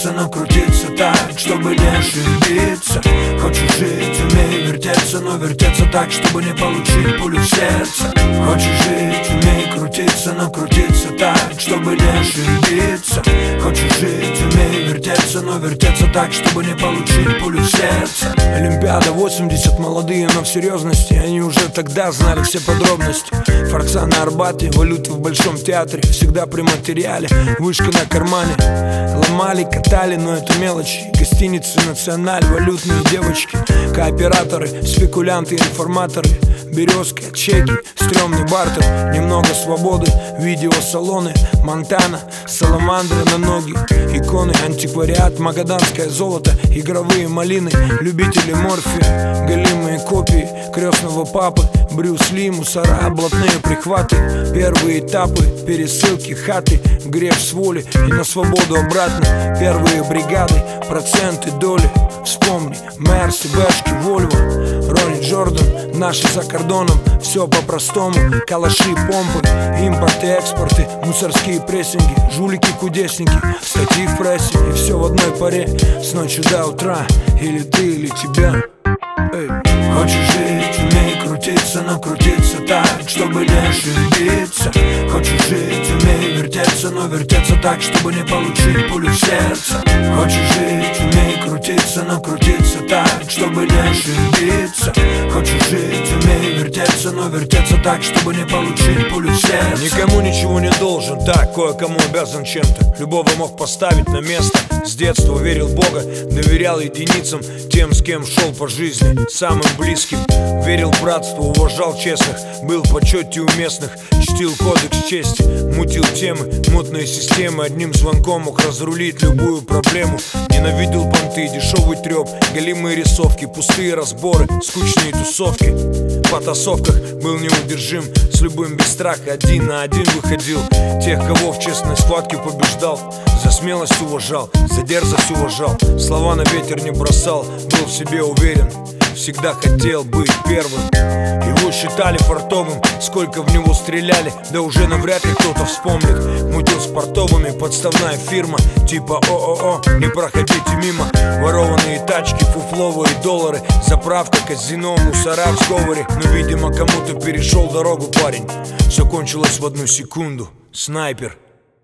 крутиться, но крутиться так, чтобы не ошибиться. Хочешь жить, умей вертеться, но вертеться так, чтобы не получить пулю в сердце. Хочешь жить, умей крутиться, но крутиться так, чтобы не ошибиться. Хочешь жить, умей вертеться, но вертеться так, чтобы не получить пулю в сердце. Олимпиада 80, молодые, но в серьезности. Они уже тогда знали все подробности. Форца на Арбате, валюты в Большом театре, всегда при материале, вышка на кармане. Ломали, катали, но это мелочи. Гостиницы, националь, валютные девочки, кооператоры, спекулянты, информаторы. Березка, чеки, стрёмный бартер. Немного свободы, видеосалоны, Монтана, саламандры на ноги, иконы, антиквариат, магаданское золото, игровые малины, любители морфия, голимые копии крестного папы, Брюс Ли, мусора, блатные прихваты. Первые этапы, пересылки, хаты, грех с воли и на свободу обратно. Первые бригады, проценты, доли. Вспомни, Мерси, Бэшки, Вольво, Ронни Джордан, наши за кордоном. Все по-простому, калаши, помпы, импорты, экспорты, мусорские прессинги, жулики-кудесники, статьи в прессе. И все в одной паре, с ночи до утра. Или ты, или тебя. Эй. Хочешь жить, умей крутиться, но крутиться так, чтобы не ошибиться. Хочешь жить, умей вертеться, но вертеться так, чтобы не получить пулю в сердце. Хочешь жить, умей крутиться, но крутиться так, чтобы не ошибиться. Хочешь жить, умей вертеться, но вертеться так, чтобы не получить пулю в сердце. Никому ничего не должен, так, кое-кому обязан чем-то. Любого мог поставить на место. С детства верил в Бога, доверял единицам, тем, с кем шел по жизни, самым близким. Верил в братство, уважал честных, был в почете у местных, чтил кодекс чести, мутил темы, мутные системы. Одним звонком мог разрулить любую проблему. Ненавидел понты, дешевый треп, голимые рисовки, пустые разборы, скучные тусовки. В потасовках был неудержим, с любым без страха один на один выходил. Тех, кого в честной схватке побеждал, за смелость уважал, за дерзость уважал, слова на ветер не бросал, был в себе уверен, всегда хотел быть первым. Его считали фартовым, сколько в него стреляли, да уже навряд ли кто-то вспомнит. Мутил с портовыми, подставная фирма, типа ООО, не проходите мимо. Ворованные тачки, фуфловые доллары, заправка, казино, мусора в сговоре. Но, видимо, кому-то перешел дорогу парень. Все кончилось в одну секунду. Снайпер.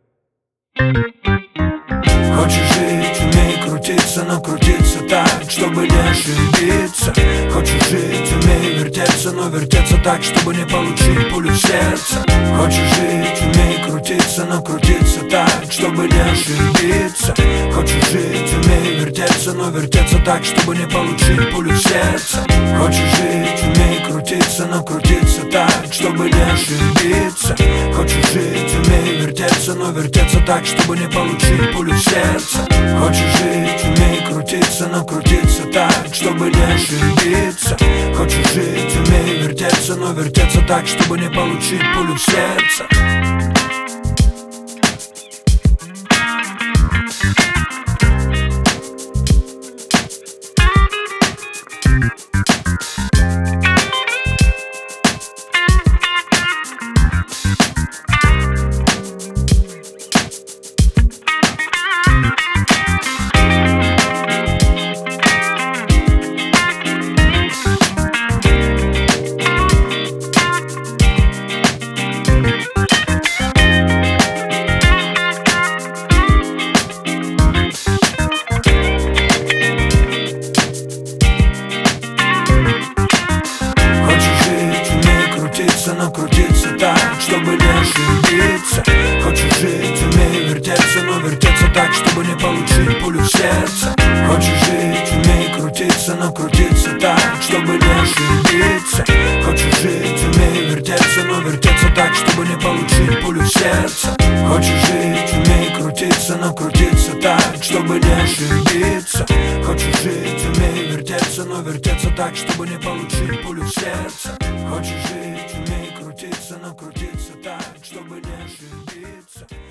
Хочешь жить, умей крутиться, но крутиться так, чтобы не ошибиться. Хочешь жить, умей вертеться, но вертеться так, чтобы не получить пулю в сердце. Хочешь жить, умей крутиться, но крутиться так, чтобы не ошибиться. Хочешь жить, умей вертеться, но вертеться так, чтобы не получить пулю в сердце. Хочешь жить, умей крутиться, но крутиться так, чтобы не ошибиться. Хочешь жить, умей вертеться, но вертеться так, чтобы не получить пулю в сердце. Хочешь жить, умей крутиться, но крутиться так, чтобы не ошибиться. Хочешь жить, умей вертеться, но вертеться так, чтобы не получить пулю в сердце. Но крутиться так, чтобы не ошибиться. Хочешь жить, умей вертеться, но вертеться так, чтобы не получить пулю в сердце. Хочешь жить, умей крутиться, но крутиться так, чтобы не ошибиться. Хочешь жить, умей вертеться, но вертеться так, чтобы не получить пулю в сердце. Хочешь жить, умей крутиться, но крутиться так, чтобы не ошибиться. Хочешь жить, умей вертеться, но вертеться так, чтобы не получить пулю в сердце. Хочешь жить, умей крутиться, но крутиться так, чтобы не ошибиться.